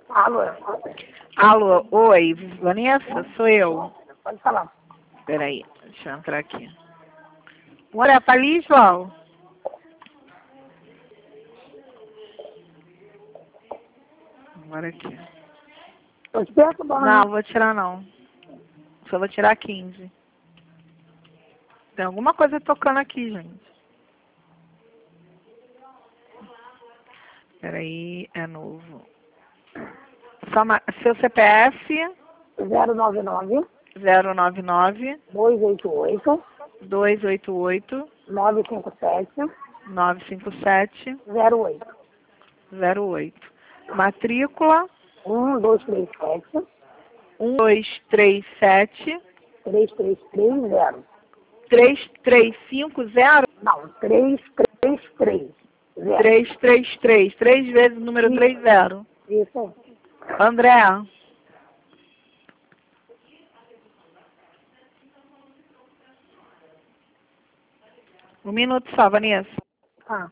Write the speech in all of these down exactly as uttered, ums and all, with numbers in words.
Alô? Alô, oi, Vanessa? Sou eu. Pode falar. Peraí, deixa eu entrar aqui. Olha, tá ali, João? Agora aqui. Eu te peço, bom. Não, vou tirar não. Só vou tirar quinze. Tem alguma coisa tocando aqui, gente. Peraí, é novo. Só ma- seu C P F zero nove nove, zero nove nove, dois oito oito, dois oito oito, nove cinco sete, nove cinco sete, zero oito. zero oito. Matrícula um dois três sete, um dois três sete, três três três zero. três três cinco zero, Não, três três três zero. três três três. Três vezes o número Isso. três zero. Isso aí. André. Um minuto só, Vanessa. Ah.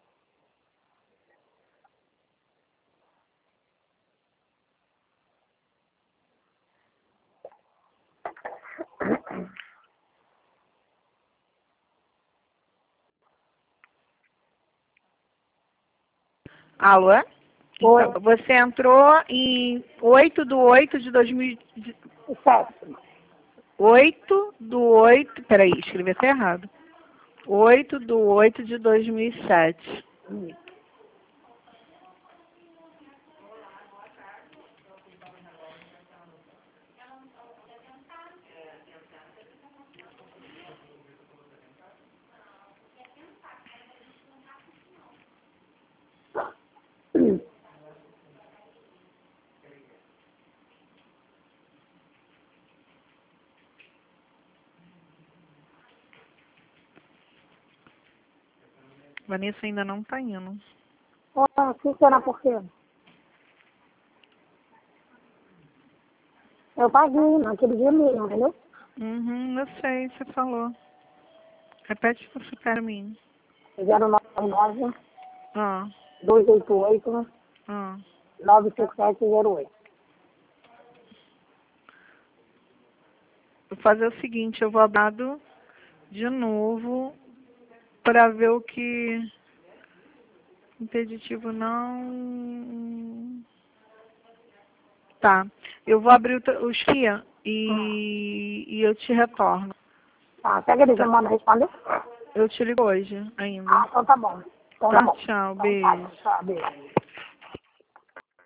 Alô? Oi. Então, você entrou em oito de oito de dois mil e... Sete. oito do oito... Peraí, escrevi até errado. oito do oito de dois mil e sete. Hum. Hum. Vanessa ainda não tá indo. Ah, que será por quê? Eu paguei naquele dia mesmo, entendeu? Uhum, eu sei, você falou. Repete você para mim. zero nove nove, Ah, dois oito oito, ah. nove cinco sete zero oito. Vou fazer o seguinte, eu vou abrir de novo para ver o que... Impeditivo não... Tá, eu vou abrir o, t- o chia e, e eu te retorno. Tá, pega ele, Tá. já manda responder. Eu te ligo hoje ainda. Ah, então tá bom. Então Tá, tá bom. tchau, Então tá, beijo. tchau, beijo.